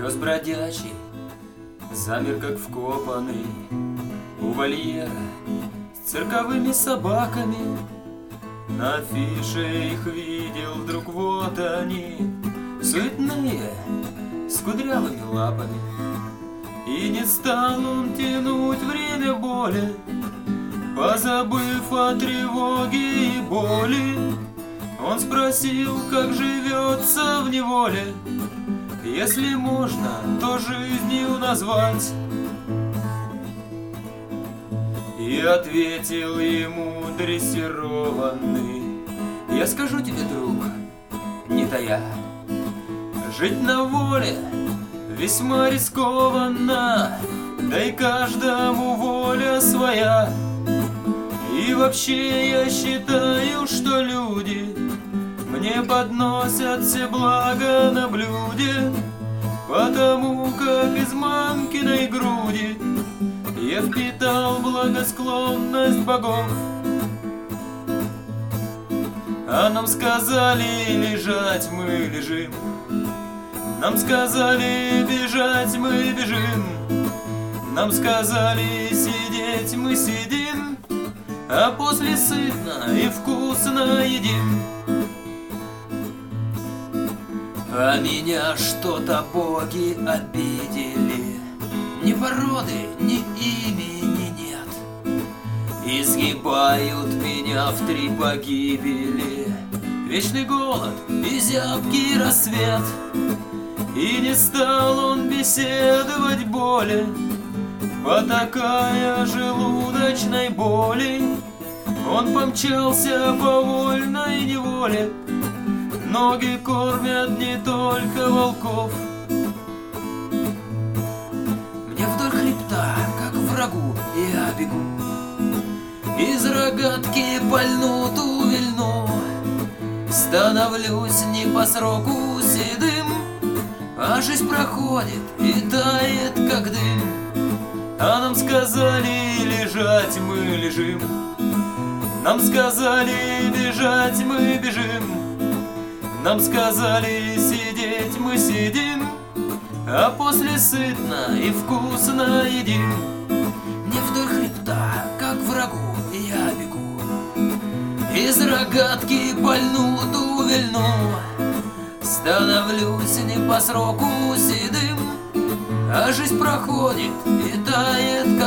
Пес бродячий замер как вкопанный у вольера с цирковыми собаками. На афише их видел вдруг, вот они, суетные, с кудрявыми лапами. И не стал он тянуть время боли, позабыв о тревоге и боли. Он спросил, как живется в неволе, если можно, то жизнью назвать. И ответил ему дрессированный: я скажу тебе, друг, не тая, жить на воле весьма рискованно, да и каждому воля своя. И вообще я считаю, что люди мне подносят все блага на блюде, потому как из мамкиной груди я впитал благосклонность богов. А нам сказали лежать, мы лежим, нам сказали бежать, мы бежим, нам сказали сидеть, мы сидим, а после сытно и вкусно едим. А меня что-то боги обидели, ни породы, ни имени нет. Изгибают меня в 3 погибели, вечный голод и зябкий рассвет. И не стал он беседовать боли, потакая желудочной боли. Он помчался по вольной неволе, ноги кормят не только волков. Мне вдоль хребта, как врагу, я бегу, из рогатки пальну ту вильну. Становлюсь не по сроку седым, а жизнь проходит и тает, как дым. А нам сказали лежать, мы лежим, нам сказали бежать, мы бежим, нам сказали сидеть, мы сидим, а после сытно и вкусно едим. Мне вдоль хребта, как врагу, я бегу, из рогатки пальну ту вильну. Становлюсь не по сроку седым, а жизнь проходит и тает,